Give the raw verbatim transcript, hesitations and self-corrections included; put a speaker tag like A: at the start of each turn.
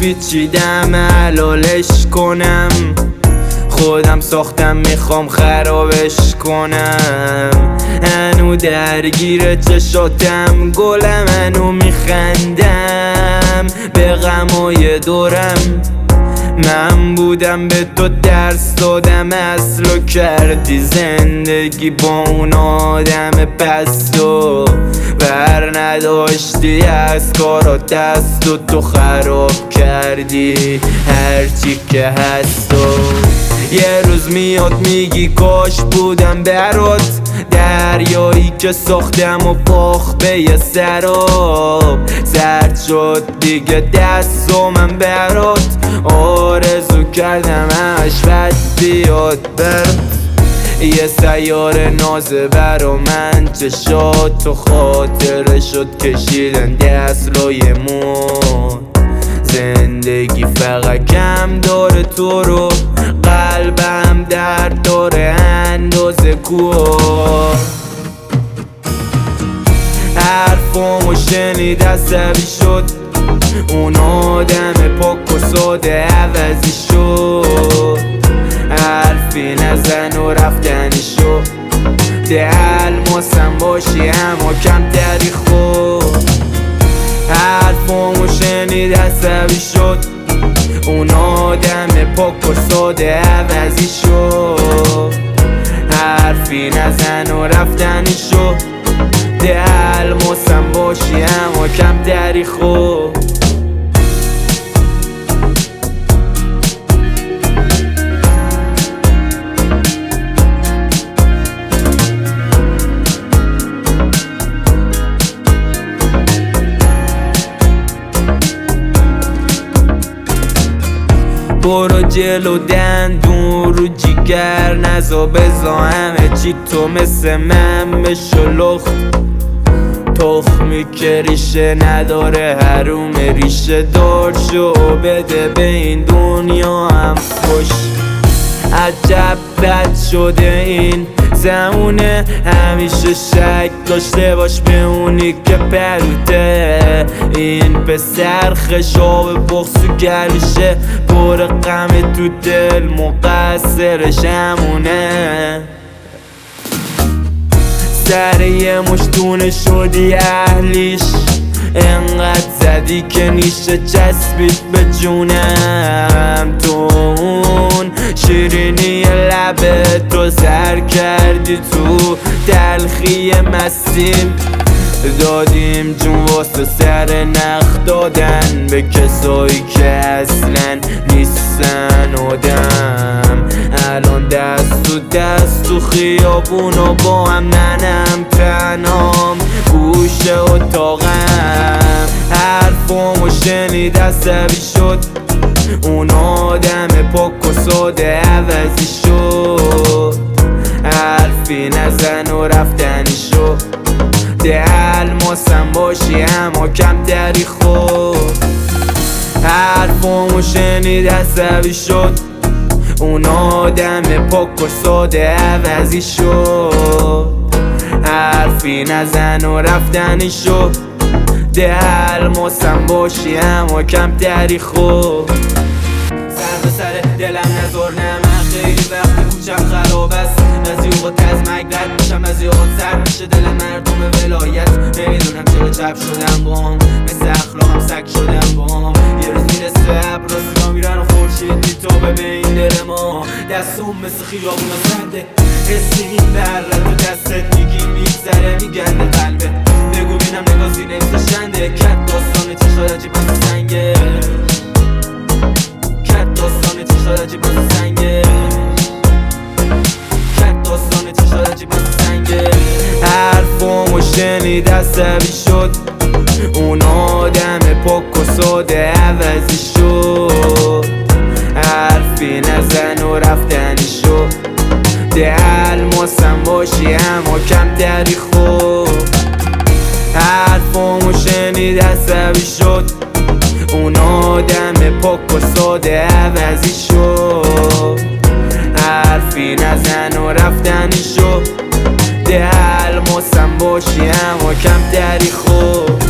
A: پیچیدم حلالش کنم، خودم ساختم میخوام خرابش کنم. هنو درگیر چشاتم گلم، هنو میخندم به غمای دورم. من بودم به تو درس دادم، اصلو کردی زندگی با اون آدم پست و بر نداشتی از کارات دست و تو خراب کردی هرچی که هست. و یه روز میاد میگی کاش بودم برات، دریایی که ساختم و باخت به یه سراب. زرد شد دیگه دست و من برات، آرزو کردم همش بد بیاد برات. یه سیاره نازه برا من، چشات تو خاطره شد کشیدن دستلایمون. زندگی فقط کم داره تو رو، قلبم درد داره اندازه کوه. حرفامو شنید عصبی شد، اون آدم پاک و ساده عوضی شد. حرفی نزن و رفتنی شد، ده الماسم باشی اما کم تری خود. حرفامو شنید عصبی شد، اون آدم پاک و ساده عوضی شد. حرفی نزن و رفتنی شد، ده الماسم باشی اما کم تری خود. برو جلو دندون رو جیگر نزا، بزا همه چی تو مثل من بشو لخت. تخمی که ریشه نداره حروم ریشه دار شو، بده به این دنیا هم خوش. عجب بد شده این زمونه، همیشه شک داشته باش به اونی که پروته. این پسر خشاب بغض و گلوشه، پر غم تو دل مقصرش همونه. سر یه مشتونه شدی اهلیش، انقدر زدی که نیشه چسبید به جونم. تو اون شیرینی لبه تو سر کردی تو تلخی مستیم. دادیم جون واسه سر نخ دادن به کسایی که اصلا نیستن آدم. الان دست تو دست تو خیابون و با هم ننم تنام گوشه اتاقم. حرفامو شنید عصبی شد، اون آدم پاک و ساده عوضی شد. حرفی نزن و رفتنی شد، ده الماسم باشی اما کم تری خود. حرفامو شنید عصبی شد، اون آدم پاک و ساده عوضی شد. حرفی نزن و رفتنی شد، ده الماسم باشی اما کم تری خود. سر به سر دلم نزار نه، من خیلی وقت کوچم خراب است. بعضی اوقات از مرگ رد میشم، بعضی اوقات سر میشه دل مردم ولایت. نمیدونم چرا چپ شدم باهم، مثل اخلاقم سگ شدم باهم. یه روز میرسه ابر سیاه میرن و خورشید میتابه به این دل ما. دستم مثل خیابون و سنده، حسی این بره تو دستت میگی میگذره میگنده قلبه. بگو بینم نگاه سینه شنده، کت داستان چی شد عجیب مثل سنگه. کت داستان چی شد عجیب مثل سنگه. کت داستان چی شد عجیب مثل سنگه. حرفامو شنید عصبی شد، اون آدم پاک و ساده عوضی شد. حرفی نزن و رفتنی شد، ده الماسم باشی اما کم تری خود. حرفامو شنید عصبی شد، اون آدم پاک و ساده عوضی شد. حرفی نزن و رفتنی شد، ده الماسم باشی اما کم تری خود.